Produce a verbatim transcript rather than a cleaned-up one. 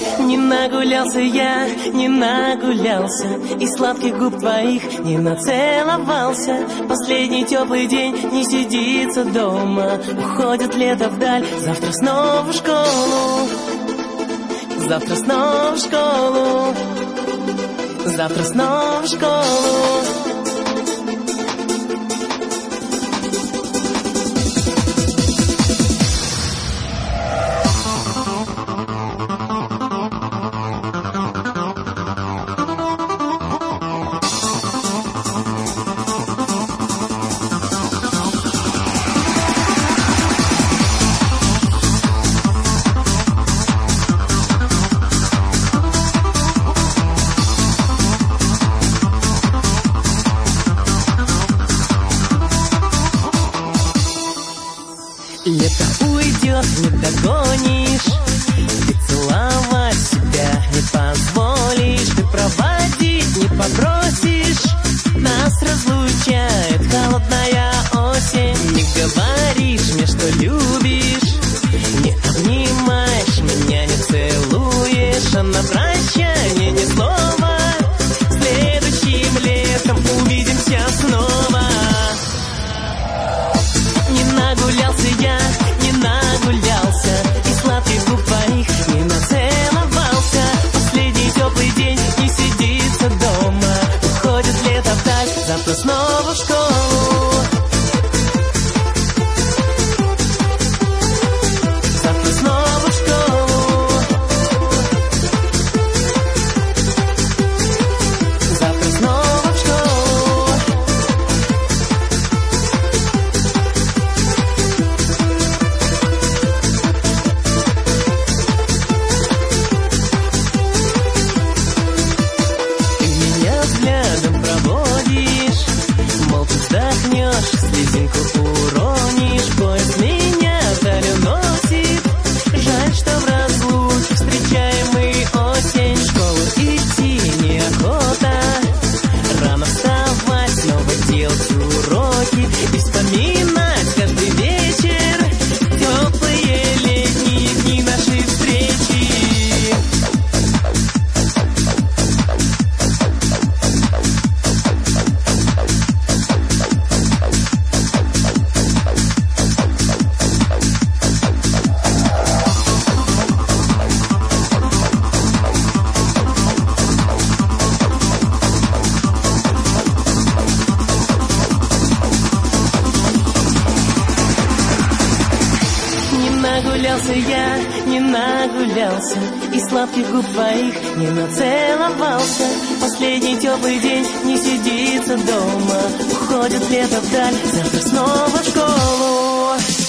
Не нагулялся я, не нагулялся, и сладких губ твоих не нацеловался. Последний теплый день не сидится дома, уходит лето вдаль, завтра снова в школу. Завтра снова в школу. Завтра снова в школу. Лето уйдет, не догонишь, ты целовать себя не позволишь, ты проводить не попросишь, нас разлучает холодная осень. Не говоришь мне, что любишь, не обнимаешь меня, не целуешь, а на прощание ни слова. Следующим летом увидимся снова. Не нагулялся я, не нагулялся, и сладких губ твоих не нацеловался. Последний теплый день не сидится дома, уходит лето вдаль, завтра снова в школу. Завтра снова в школу. Завтра снова в школу. Взглядом проводишь, молча вздохнешь, слезинку уронишь, поезд меня даль уносит. Жаль, что в разлуке встречаем мы осень. В школу идти неохота, рано вставать, снова делать уроки и вспоминать каждый вечер теплые летние дни нашей встречи. Нагулялся я, не нагулялся, и сладких губ твоих не нацеловался. Последний теплый день не сидится дома, уходит лето вдаль, завтра снова в школу.